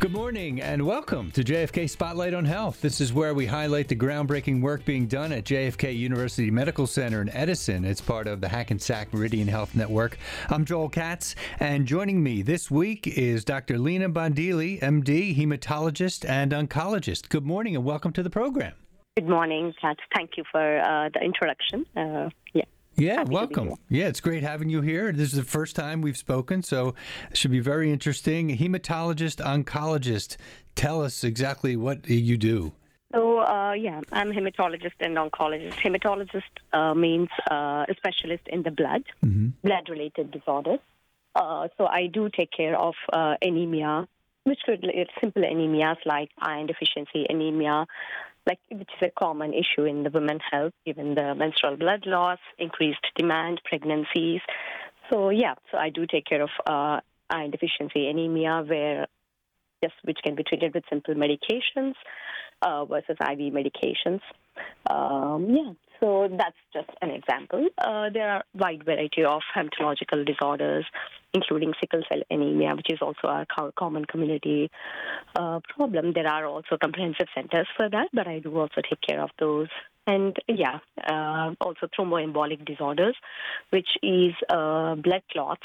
Good morning and welcome to JFK Spotlight on Health. This is where we highlight the groundbreaking work being done at JFK University Medical Center in Edison. It's part of the Hackensack Meridian Health Network. I'm Joel Katz, and joining me this week is Dr. Lena Bondili, MD, hematologist and oncologist. Good morning and welcome to the program. Good morning, Katz. Thank you for the introduction. Yeah, welcome. Yeah, it's great having you here. This is the first time we've spoken, so it should be very interesting. Hematologist, oncologist, tell us exactly what you do. So, I'm a hematologist and oncologist. Hematologist means a specialist in the blood, blood-related disorders. So I do take care of anemia, which could be simple anemias like iron deficiency anemia, which is a common issue in the women's health, given the menstrual blood loss, increased demand, pregnancies. So I do take care of iron deficiency anemia, which can be treated with simple medications versus IV medications. So that's just an example. There are a wide variety of hematological disorders, including sickle cell anemia, which is also a common community problem. There are also comprehensive centers for that, but I do also take care of those. And also thromboembolic disorders, which is blood clots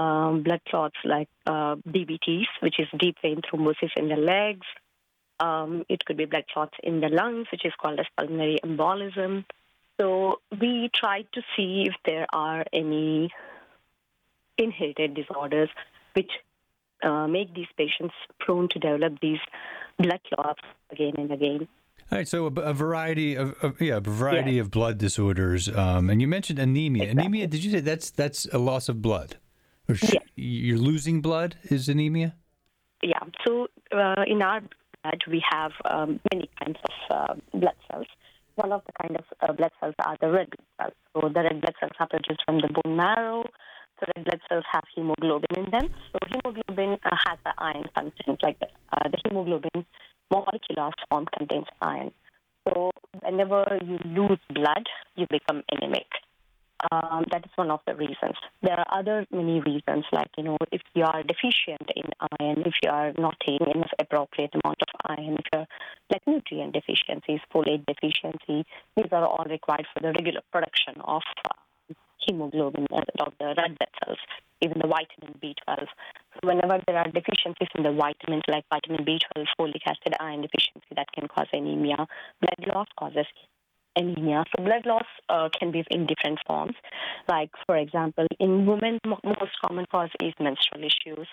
like DVTs, which is deep vein thrombosis in the legs. It could be blood clots in the lungs, which is called as pulmonary embolism. So we try to see if there are any inherited disorders which make these patients prone to develop these blood clots again and again. All right, so a variety of blood disorders, and you mentioned anemia. Exactly. Anemia, did you say that's a loss of blood? Or Yes. You're losing blood is anemia? Yeah. So in our blood, we have many kinds of blood cells. One of the kind of blood cells are the red blood cells. So the red blood cells are produced from the bone marrow. So red blood cells have hemoglobin in them. So hemoglobin has the iron content, the hemoglobin molecular form contains iron. So whenever you lose blood, you become anemic. That is one of the reasons. There are other many reasons, if you are deficient in iron, if you are not taking enough appropriate amount of iron, if you're nutrient deficiencies, folate deficiency, these are all required for the regular production of hemoglobin of the red blood cells, even the vitamin B12. So whenever there are deficiencies in the vitamins like vitamin B12, folic acid, iron deficiency, that can cause anemia. Blood loss causes anemia. So blood loss can be in different forms. Like, for example, in women, most common cause is menstrual issues.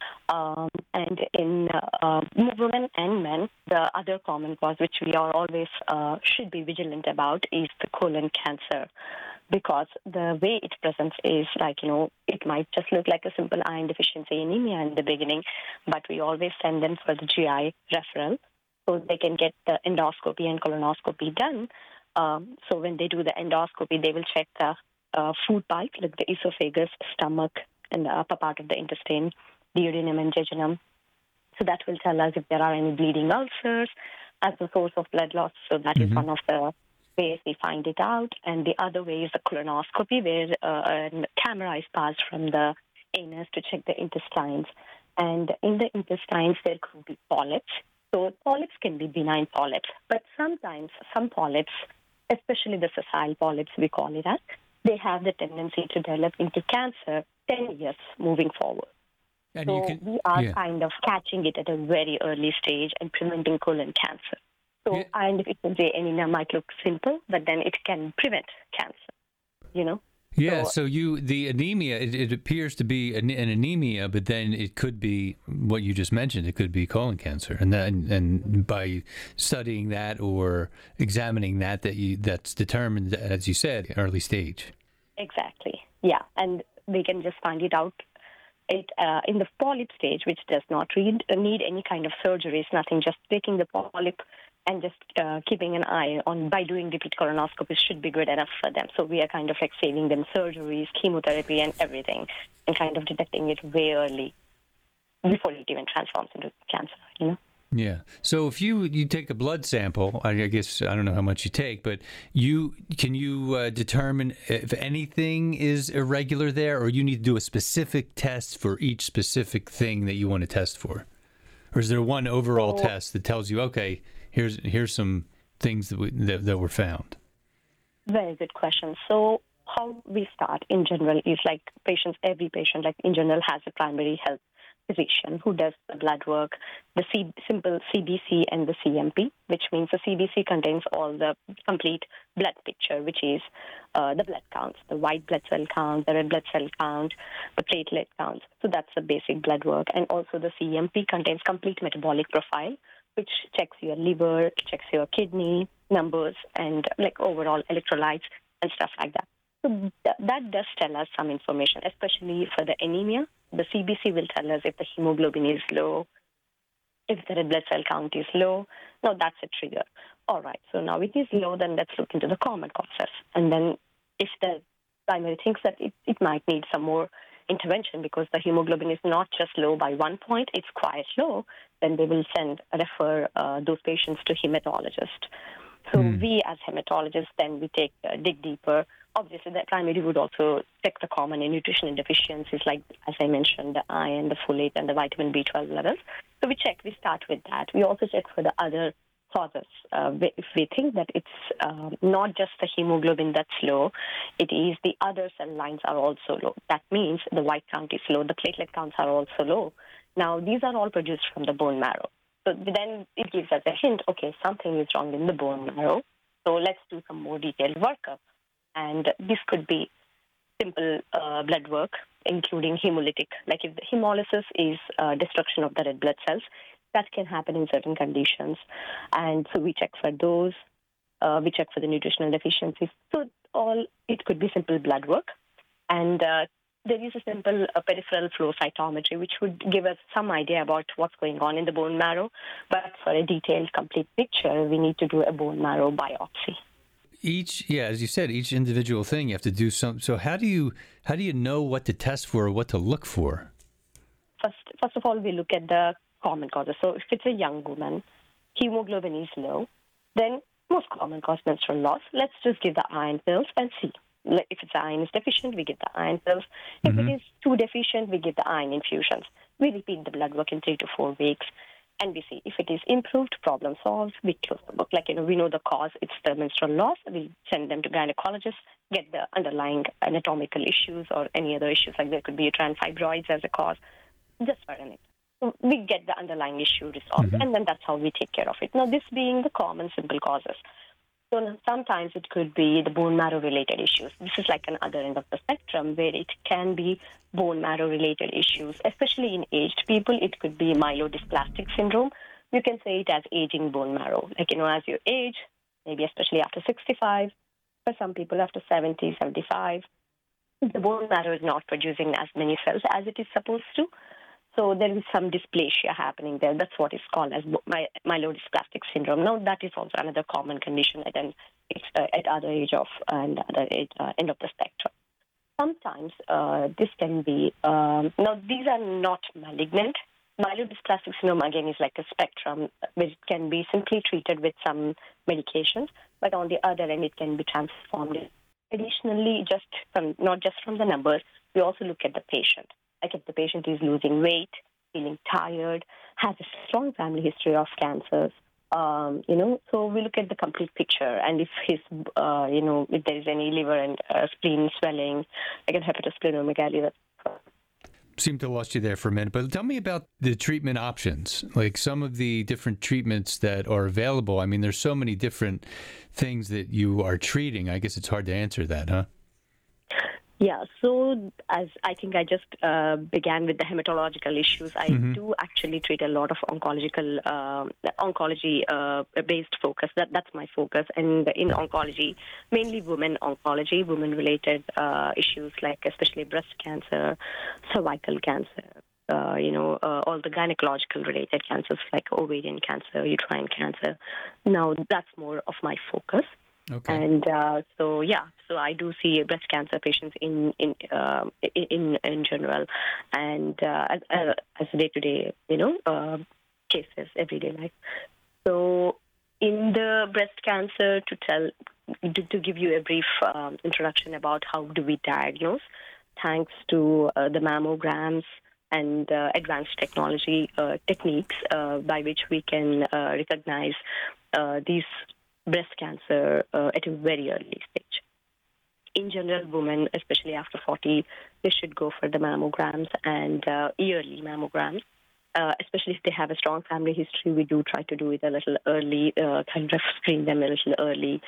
And in women and men, the other common cause, which we are always should be vigilant about, is the colon cancer. Because the way it presents is it might just look like a simple iron deficiency anemia in the beginning, but we always send them for the GI referral so they can get the endoscopy and colonoscopy done. So when they do the endoscopy, they will check the food pipe, like the esophagus, stomach, and the upper part of the intestine, duodenum and jejunum. So that will tell us if there are any bleeding ulcers as a source of blood loss. So that is one of the ways we find it out. And the other way is the colonoscopy, where a camera is passed from the anus to check the intestines. And in the intestines, there could be polyps. So polyps can be benign polyps, but sometimes some polyps, especially the sessile polyps, we call it as, they have the tendency to develop into cancer 10 years moving forward. And so we are kind of catching it at a very early stage and preventing colon cancer. So iron deficiency anemia might look simple, but then it can prevent cancer, Yeah, so the anemia, it appears to be an anemia, but then it could be what you just mentioned. It could be colon cancer, and by studying that or examining that's determined, as you said, early stage. Exactly. Yeah, and we can just find it out in the polyp stage, which does not need any kind of surgeries, nothing. Just taking the polyp and just keeping an eye on by doing repeat colonoscopies should be good enough for them. So we are kind of saving them surgeries, chemotherapy, and everything, and kind of detecting it way early before it even transforms into cancer. Yeah. So if you take a blood sample, I guess I don't know how much you take, but can you determine if anything is irregular there, or you need to do a specific test for each specific thing that you want to test for? Or is there one overall So, test that tells you, okay, here's some things that were found? very good question. So how we start in general is like every patient, like in general, has a primary health physician who does the blood work, the simple CBC and the CMP, which means the CBC contains all the complete blood picture, which is the blood counts, the white blood cell count, the red blood cell count, the platelet counts. So that's the basic blood work. And also the CMP contains complete metabolic profile, which checks your liver, checks your kidney numbers, and like overall electrolytes and stuff like that. So that does tell us some information, especially for the anemia. The CBC will tell us if the hemoglobin is low, if the red blood cell count is low. Now that's a trigger. All right, so now it is low, then let's look into the common causes. And then if the primary thinks that it might need some more intervention because the hemoglobin is not just low by 1 point, it's quite low, then they will refer those patients to hematologist. So we as hematologists, then we dig deeper. Obviously, the primary would also check the common nutritional deficiencies, like, as I mentioned, the iron, the folate, and the vitamin B12 levels. So we start with that. We also check for the other causes. If we think that it's not just the hemoglobin that's low, it is the other cell lines are also low. That means the white count is low, the platelet counts are also low. Now, these are all produced from the bone marrow. So then it gives us a hint, okay, something is wrong in the bone marrow. So let's do some more detailed workup. And this could be simple blood work, including hemolytic. Like if the hemolysis is destruction of the red blood cells, that can happen in certain conditions. And so we check for those. We check for the nutritional deficiencies. So it could be simple blood work. And there is a simple peripheral flow cytometry, which would give us some idea about what's going on in the bone marrow. But for a detailed, complete picture, we need to do a bone marrow biopsy. As you said, each individual thing you have to do some. So how do you know what to test for or what to look for? First of all, we look at the common causes. So if it's a young woman, hemoglobin is low, then most common cause menstrual loss. Let's just give the iron pills and see. Like if it's iron is deficient, we give the iron pills. If it is too deficient, we give the iron infusions. We repeat the blood work in 3 to 4 weeks. And we see if it is improved, problem solved, we close the book. Like, we know the cause, it's the menstrual loss. We send them to gynecologists, get the underlying anatomical issues or any other issues, like there could be uterine fibroids as a cause, just for an example. So we get the underlying issue resolved, and then that's how we take care of it. Now, this being the common simple causes. So sometimes it could be the bone marrow-related issues. This is like an other end of the spectrum where it can be bone marrow-related issues, especially in aged people. It could be myelodysplastic syndrome. You can say it as aging bone marrow. Like, as you age, maybe especially after 65, for some people after 70, 75, the bone marrow is not producing as many cells as it is supposed to. So there is some dysplasia happening there. That's what is called as myelodysplastic syndrome. Now, that is also another common condition at other age of and other age, end of the spectrum. Sometimes this can be, now these are not malignant. Myelodysplastic syndrome, again, is like a spectrum which can be simply treated with some medications, but on the other end, it can be transformed. Additionally, not just from the numbers, we also look at the patient. Like if the patient is losing weight, feeling tired, has a strong family history of cancers, so we look at the complete picture. And if if there is any liver and spleen swelling, like a hepatosplenomegaly. Seemed to lost you there for a minute, but tell me about the treatment options, like some of the different treatments that are available. I mean, there's so many different things that you are treating. I guess it's hard to answer that, huh? Yeah, so as I think I just began with the hematological issues, I do actually treat a lot of oncology-based focus. That's my focus. And in oncology, mainly women-related issues, like especially breast cancer, cervical cancer, all the gynecological-related cancers like ovarian cancer, uterine cancer. Now, that's more of my focus. Okay. And so I do see breast cancer patients in general, and as day-to-day, cases, everyday life. So in the breast cancer, to give you a brief introduction about how do we diagnose, thanks to the mammograms, and advanced technology techniques by which we can recognize these breast cancer at a very early stage. In general, women, especially after 40, they should go for the mammograms and yearly mammograms. Especially if they have a strong family history, we do try to do it a little early, kind of screen them a little early.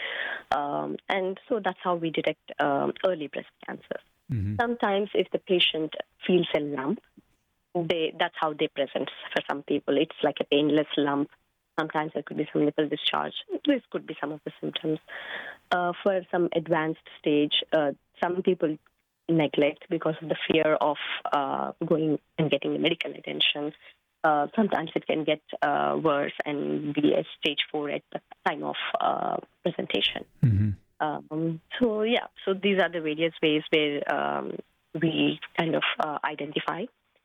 And so that's how we detect early breast cancer. Mm-hmm. Sometimes if the patient feels a lump, that's how they present for some people. It's like a painless lump. Sometimes there could be some nipple discharge. This could be some of the symptoms. For some advanced stage, some people neglect because of the fear of going and getting medical attention. Sometimes it can get worse and be a stage 4 at the time of presentation. Mm-hmm. So these are the various ways where we kind of identify,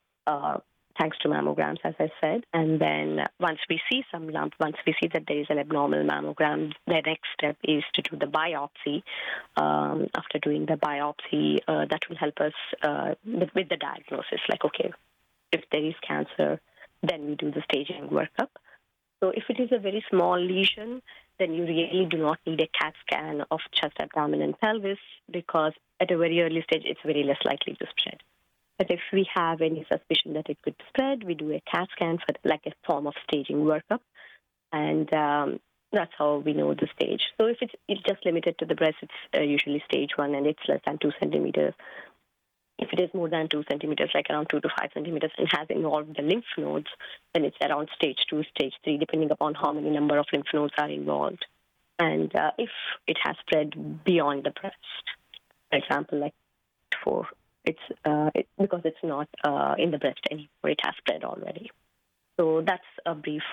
thanks to mammograms, as I said. And then once we see some lump, once we see that there is an abnormal mammogram, the next step is to do the biopsy. After doing the biopsy, that will help us with the diagnosis, like, okay, if there is cancer, then we do the staging workup. So if it is a very small lesion, then you really do not need a CAT scan of chest, abdomen, and pelvis, because at a very early stage, it's very less likely to spread. But if we have any suspicion that it could spread, we do a CAT scan for like a form of staging workup, and that's how we know the stage. So if it's just limited to the breast, it's usually stage 1, and it's less than 2 centimeters. If it is more than 2 centimeters, like around 2 to 5 centimeters, and has involved the lymph nodes, then it's around stage 2, stage 3, depending upon how many number of lymph nodes are involved. And if it has spread beyond the breast, for example, like 4, it's because it's not in the breast anymore, it has spread already. So that's a brief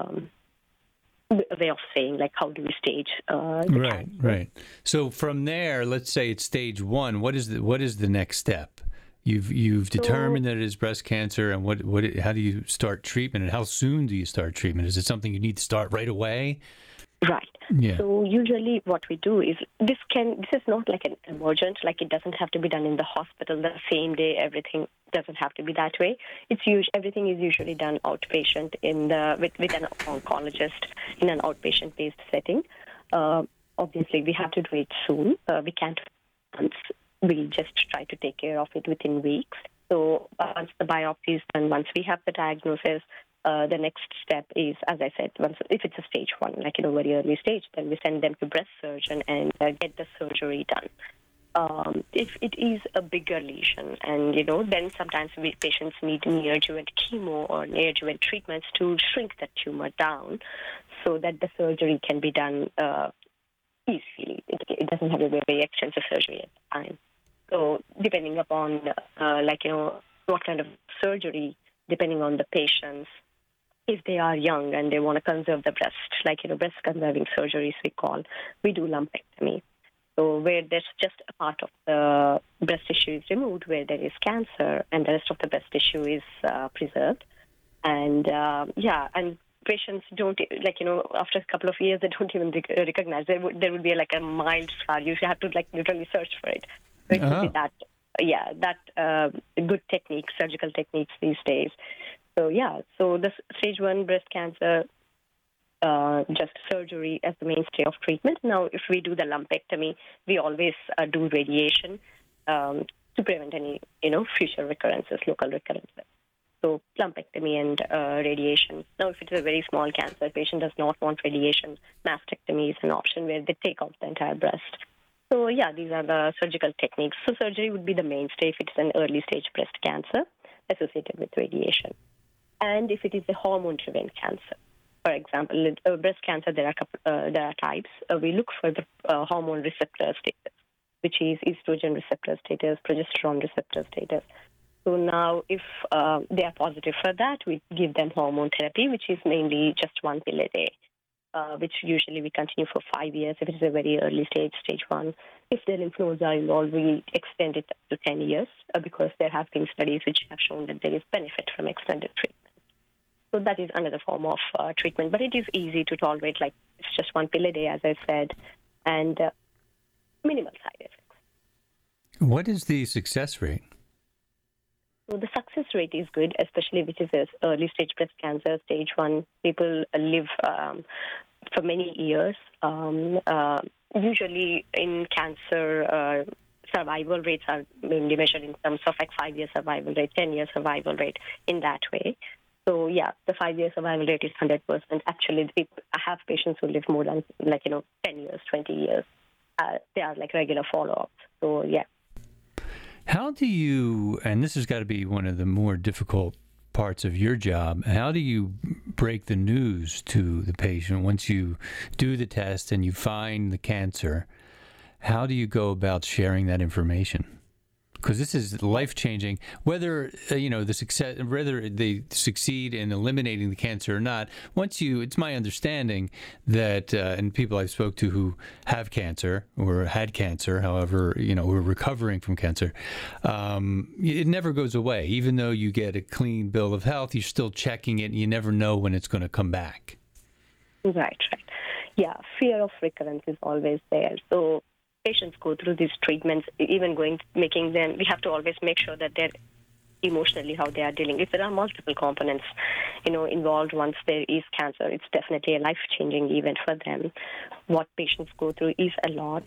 way of saying, like, how do we stage right cancer. Right. So from there, let's say it's stage 1, what is the next step? You've determined that it is breast cancer, and how do you start treatment, and how soon do you start treatment? Is it something you need to start right away? Right. Yeah. So usually what we do is this is not like an emergent, like it doesn't have to be done in the hospital the same day. Everything doesn't have to be that way. Everything is usually done outpatient with an oncologist in an outpatient-based setting. Obviously, we have to do it soon. We can't once. We just try to take care of it within weeks. So once the biopsy is done, once we have the diagnosis, the next step is, as I said, if it's a stage 1, like in a very early stage, then we send them to breast surgeon and get the surgery done. If it is a bigger lesion, and then sometimes patients need neoadjuvant chemo or neoadjuvant treatments to shrink the tumor down, so that the surgery can be done easily. It doesn't have to be a very extensive surgery at the time. So depending upon what kind of surgery, depending on the patients. If they are young and they want to conserve the breast, breast conserving surgeries we do lumpectomy. So where there's just a part of the breast tissue is removed where there is cancer, and the rest of the breast tissue is preserved. And and patients don't, after a couple of years, they don't even recognize. There would be a mild scar. You have to literally search for it. So it would be that good techniques, surgical techniques these days. So the stage 1 breast cancer, just surgery as the mainstay of treatment. Now, if we do the lumpectomy, we always do radiation to prevent any, future recurrences, local recurrences. So lumpectomy and radiation. Now, if it is a very small cancer, patient does not want radiation, mastectomy is an option where they take out the entire breast. So, these are the surgical techniques. So surgery would be the mainstay if it's an early stage breast cancer associated with radiation. And if it is a hormone-driven cancer, for example, breast cancer, there are types. We look for the hormone receptor status, which is estrogen receptor status, progesterone receptor status. So now, if they are positive for that, we give them hormone therapy, which is mainly just 1 pill a day, which usually we continue for 5 years if it is a very early stage 1. If the lymph nodes are involved, we extend it to 10 years because there have been studies which have shown that there is benefit from extended treatment. So that is another form of treatment, but it is easy to tolerate. It's just 1 pill a day, as I said, and minimal side effects. What is the success rate? So the success rate is good, especially which is this early stage breast cancer, stage 1. People live for many years. Usually in cancer, survival rates are mainly measured in terms of like 5-year survival rate, 10-year survival rate in that way. So yeah, the 5-year survival rate is 100%. Actually, I have patients who live more than 10 years, 20 years. They are like regular follow-ups. So yeah. How do you, and this has got to be one of the more difficult parts of your job, how do you break the news to the patient once you do the test and you find the cancer? How do you go about sharing that information? Because this is life-changing. Whether whether they succeed in eliminating the cancer or not. It's my understanding that, and people I've spoke to who have cancer or had cancer, however, who are recovering from cancer, it never goes away. Even though you get a clean bill of health, you're still checking it, and you never know when it's going to come back. Right. Yeah, fear of recurrence is always there. So patients go through these treatments, even we have to always make sure that they're emotionally how they are dealing. If there are multiple components, involved once there is cancer, it's definitely a life-changing event for them. What patients go through is a lot.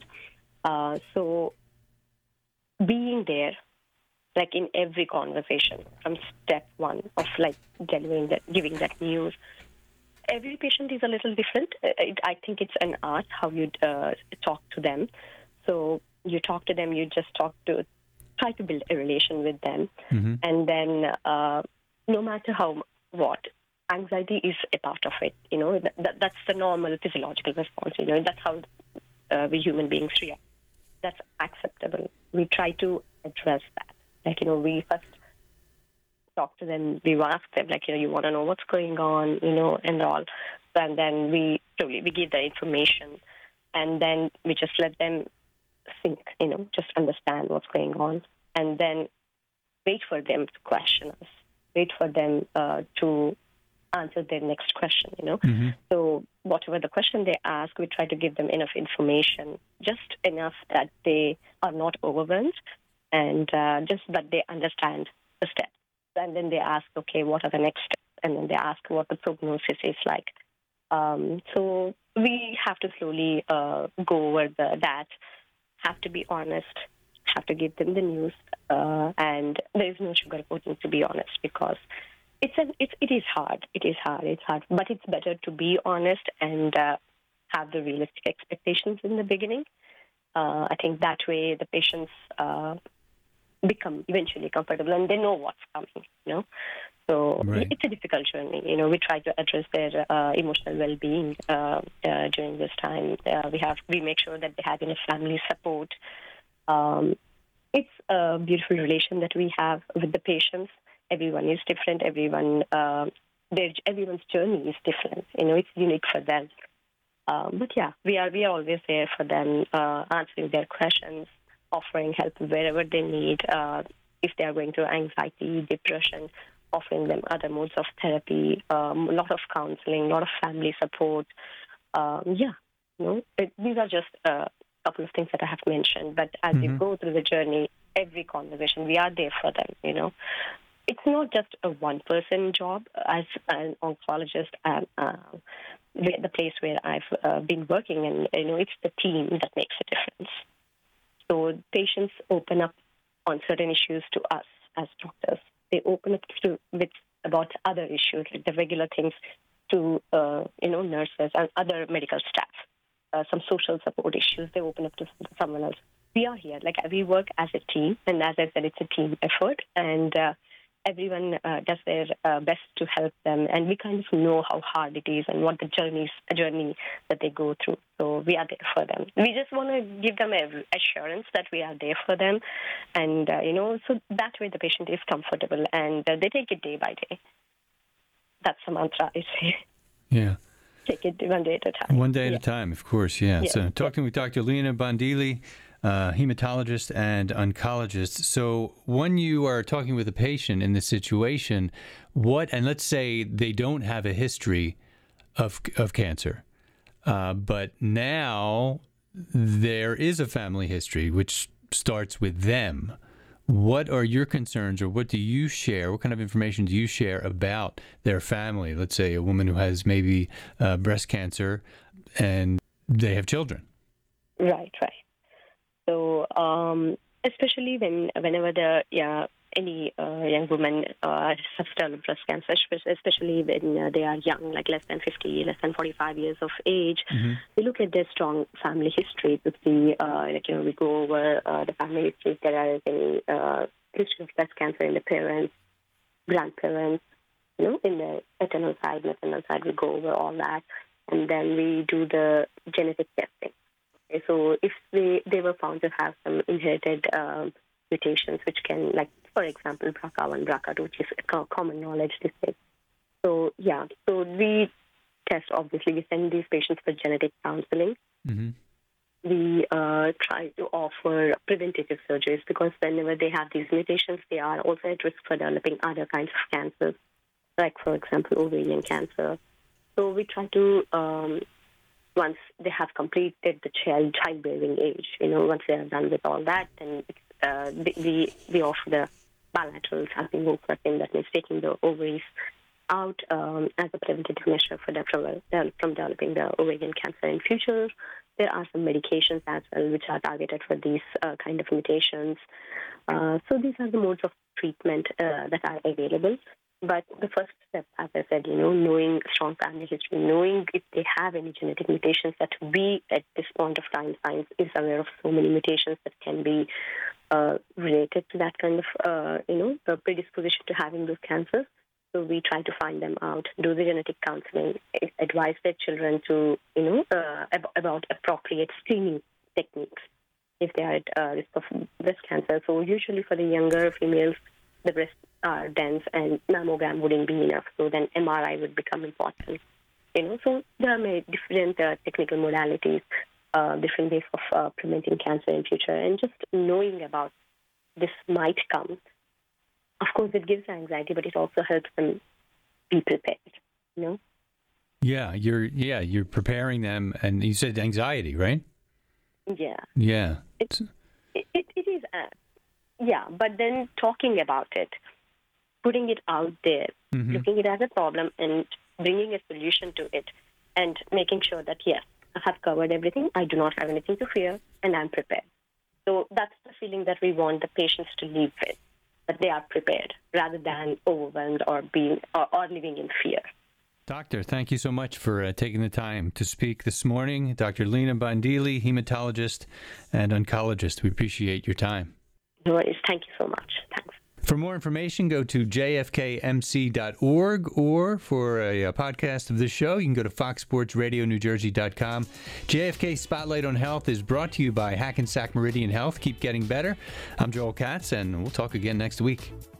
So being there, like in every conversation, from step 1 of like giving that news, every patient is a little different. I think it's an art how you talk to them. So you talk to them, you just try to build a relation with them. Mm-hmm. And then no matter what, anxiety is a part of it. That's the normal physiological response. That's how we human beings react. That's acceptable. We try to address that. We first talk to them, we ask them, you want to know what's going on, and all. And then we give the information, and then we just let them think, just understand what's going on, and then wait for them to question us, wait for them to answer their next question, Mm-hmm. So whatever the question they ask, we try to give them enough information, just enough that they are not overwhelmed, and just that they understand the steps. And then they ask, okay, what are the next steps? And then they ask what the prognosis is like. So we have to slowly go over that, have to be honest, have to give them the news, and there is no sugarcoating, to be honest, because it is hard. It's hard, but it's better to be honest and have the realistic expectations in the beginning. I think that way the patients become eventually comfortable and they know what's coming, So right. It's a difficult journey. We try to address their emotional well-being during this time. We make sure that they have enough family support. It's a beautiful relation that we have with the patients. Everyone is different. Everyone's journey is different. It's unique for them. But yeah, we are always there for them, answering their questions, offering help wherever they need. If they are going through anxiety, depression, offering them other modes of therapy, a lot of counseling, a lot of family support. These are just a couple of things that I have mentioned. But as mm-hmm. you go through the journey, every conversation, we are there for them, It's not just a one-person job. As an oncologist, the place where I've been working, and it's the team that makes a difference. So patients open up on certain issues to us as doctors. They open up about other issues, like the regular things, to nurses and other medical staff. Some social support issues, they open up to someone else. We are here, we work as a team, and as I said, it's a team effort, and everyone does their best to help them, and we kind of know how hard it is and what the journey that they go through. So we are there for them. We just want to give them assurance that we are there for them, and so that way the patient is comfortable and they take it day by day. That's the mantra I say. Yeah. Take it one day at a time. One day at a time, of course. Yeah. We talked to Dr. Leena Bandili, hematologist and oncologist. So when you are talking with a patient in this situation, and let's say they don't have a history of cancer, but now there is a family history which starts with them. What are your concerns, or what do you share? What kind of information do you share about their family? Let's say a woman who has maybe breast cancer and they have children. Right. So, especially whenever any young woman has developed breast cancer, especially when they are young, like less than 50, less than 45 years of age, we look at their strong family history to see, we go over the family history. If there is any history of breast cancer in the parents, grandparents, in the maternal side, we go over all that. And then we do the genetic testing. Okay, so if they were found to have some inherited mutations, which can, like, for example, BRCA1, BRCA2, which is common knowledge these days. So we test, obviously, we send these patients for genetic counseling. Mm-hmm. We try to offer preventative surgeries because whenever they have these mutations, they are also at risk for developing other kinds of cancers, like, for example, ovarian cancer. So we try to, once they have completed the childbearing age, once they are done with all that, then we offer the bilateral salpingoclatin, that means taking the ovaries out as a preventative measure from developing the ovarian cancer in future. There are some medications as well which are targeted for these kind of mutations. So these are the modes of treatment that are available. But the first step, as I said, knowing strong family history, knowing if they have any genetic mutations that we, at this point of time, science is aware of so many mutations that can be related to that kind of, predisposition to having those cancers. So we try to find them out, do the genetic counseling, advise their children to, about appropriate screening techniques if they are at risk of breast cancer. So usually for the younger females, the breasts are dense and mammogram wouldn't be enough. So then MRI would become important. So there are many different technical modalities, different ways of preventing cancer in future. And just knowing about this might come, of course, it gives anxiety, but it also helps them be prepared, Yeah, you're preparing them, and you said anxiety, right? Yeah. Yeah. It is, but then talking about it, putting it out there, looking at it as a problem and bringing a solution to it, and making sure that, yes, I have covered everything, I do not have anything to fear, and I'm prepared. So that's the feeling that we want the patients to leave with, that they are prepared rather than overwhelmed or living in fear. Doctor, thank you so much for taking the time to speak this morning. Dr. Leena Bandili, hematologist and oncologist. We appreciate your time. No worries. Thank you so much. Thanks. For more information, go to jfkmc.org, or for a podcast of this show, you can go to foxsportsradionewjersey.com. JFK Spotlight on Health is brought to you by Hackensack Meridian Health. Keep getting better. I'm Joel Katz, and we'll talk again next week.